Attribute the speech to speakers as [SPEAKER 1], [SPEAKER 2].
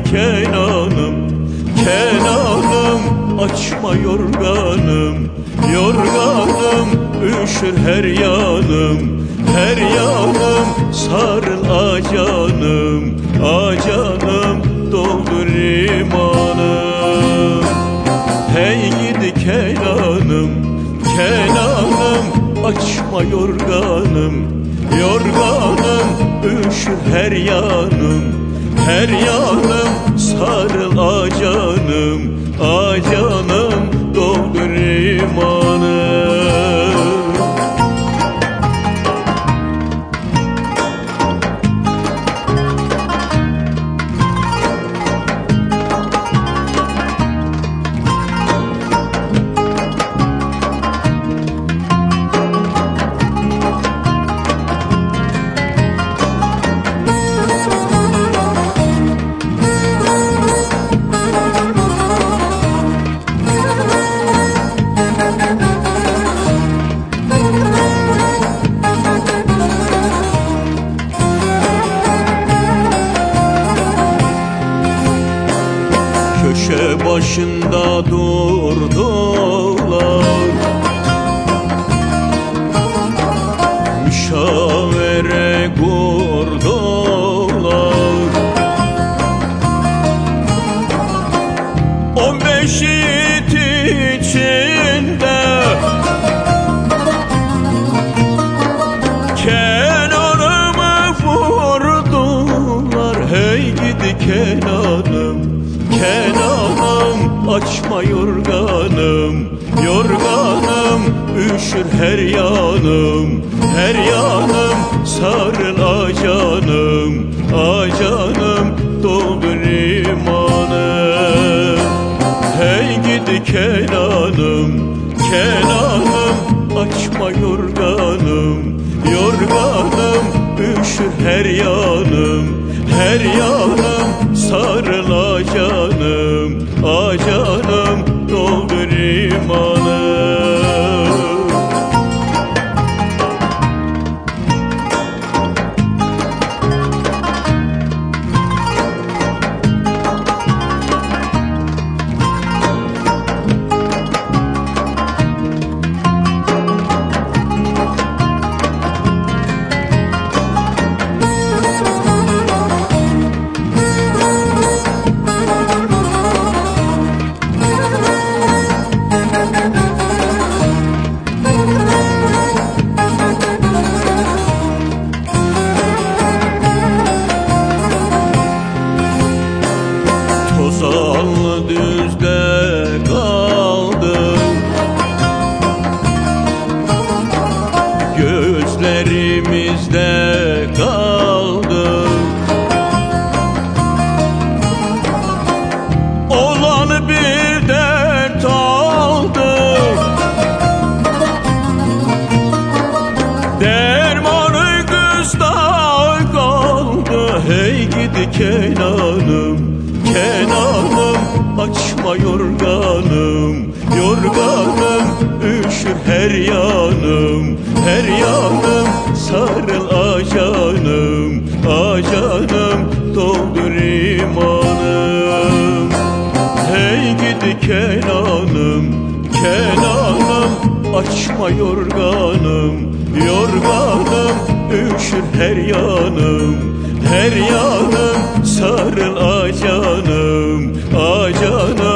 [SPEAKER 1] gidi Kenan'ım, Kenan'ım, açma yorganım, yorganım, üşür her yanım, her yanım, sarıl acanım, acanım, doldur imanım. Hey gidi Kenan'ım, Kenan'ım, açma yorganım, yorganım, üşür her yanım, her yanım, sarıl acanım, acanım, doldur imanım. Köşe başında durdular, müşavere kurdular. 15 yiğit içinde Kenan'ımı vurdular. Hey gidi Kenan'ım, Kenan'ım, açma yorganım, yorganım, üşür her yanım, her yanım, sarıl acanım, acanım, doldur imanım. Hey gidi Kenan'ım, Kenan'ım, açma yorganım, yorganım, üşür her yanım, her yanım, sarıl acanım, acanım, doldur imanım. Tozanlı düzde kaldım, gözlerimizde kaldım. Olanı bir dert aldım, dermanı kızda kaldı. Hey gidi Kenan'ım, Kenan'ım, açma yorganım, yorganım, üşür her yanım, her yanım, sarıl acanım, acanım, doldur imanım. Hey gidi Kenan'ım, Kenan'ım, açma yorganım, yorganım, üşür her yanım, her yanım, sarıl acanım, acanım,